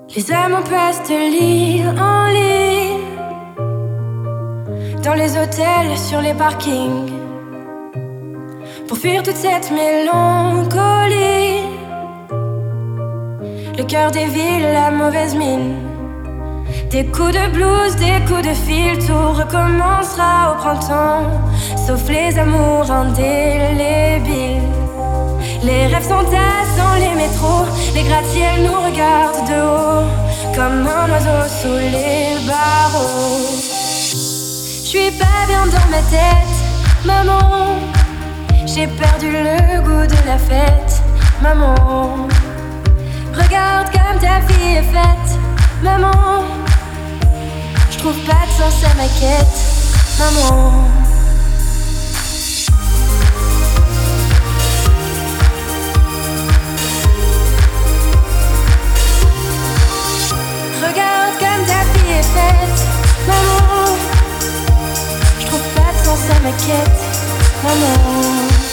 Les amants passent de lit en lit, dans les hôtels, sur les parkings, pour fuir toute cette mélancolie. Le cœur des villes, la mauvaise mine, des coups de blues, des coups de fil, tout recommencera au printemps, sauf les amours indélébiles. Les rêves s'entassent dans les métros, les gratte-ciels nous regardent de haut, comme un oiseau sous les barreaux. J'suis pas bien dans ma tête, maman, j'ai perdu le goût de la fête, maman. Regarde comme ta vie est faite, maman. J'trouve pas de sens à ma quête, maman. Regarde comme ta vie est faite, maman. J'trouve pas de sens à ma quête, maman.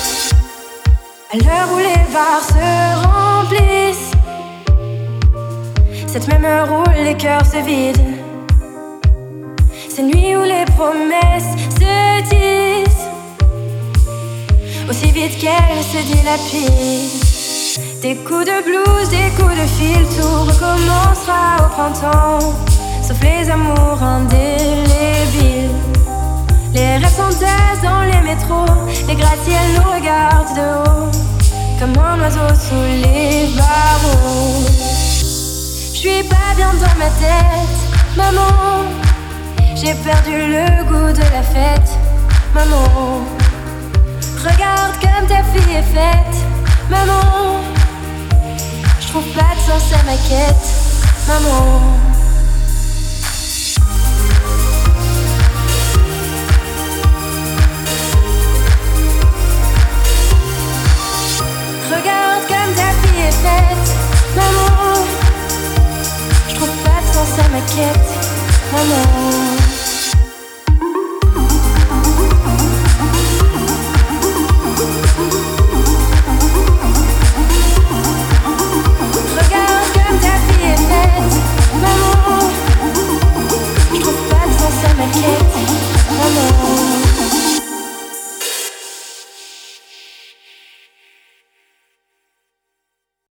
À l'heure où les bars se remplissent, cette même heure où les cœurs se vident, ces nuits où les promesses se disent aussi vite qu'elles se dilapident. Des coups de blues, des coups de fil, tout recommencera au printemps, sauf les amours indélébiles. Les rêves s'entassent dans les métros, les gratte-ciels nous regardent de haut, comme un oiseau sous les barreaux. J'suis pas bien dans ma tête, maman. J'ai perdu le goût de la fête, maman. Regarde comme ta fille est faite, maman. J'trouve pas de sens à ma quête, maman. Regarde comme ta fille est faite, maman. J'trouve pas de sens à ma quête, maman.